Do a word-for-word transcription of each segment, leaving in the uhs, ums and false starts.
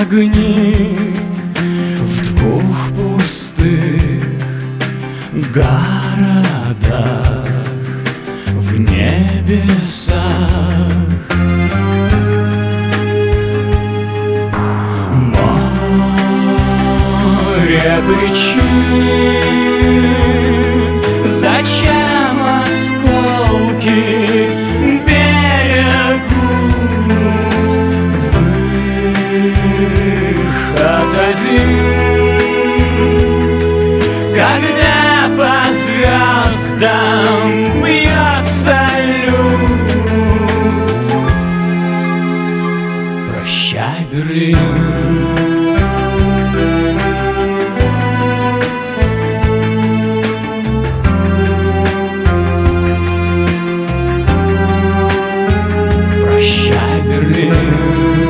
огни в двух пустых городах, в небесах. Море причин, зачем осколки берегут выход один, когда по звездам бьется люд. Прощай, Берлин. Прощай, Берлин.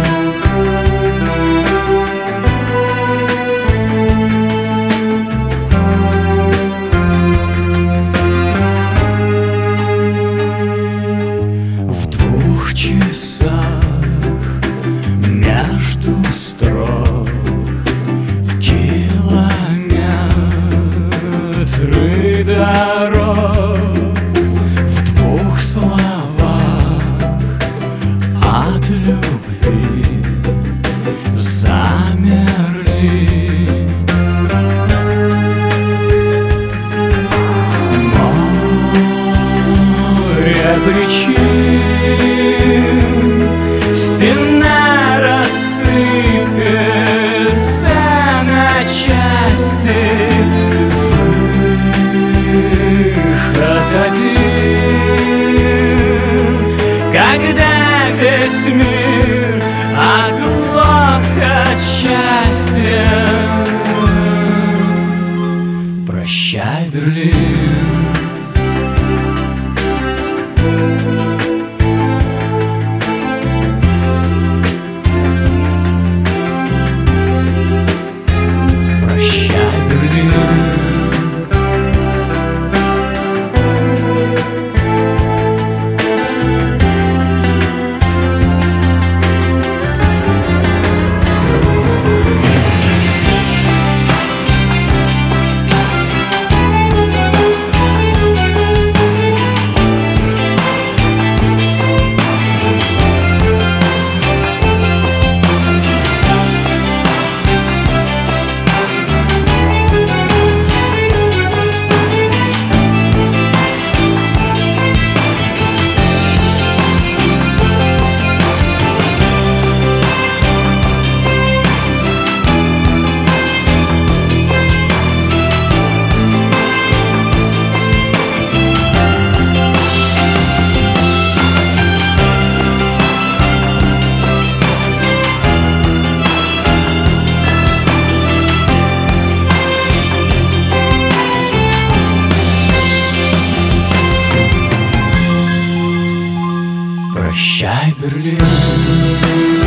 В двух часах между строк километры дорог, в двух словах от любви замерли. Море причин, стена рассыпется на части, выход один, когда весь мир оглох от счастья. Прощай, Берлин. Прощай, Берлин. Прощай, Берлин.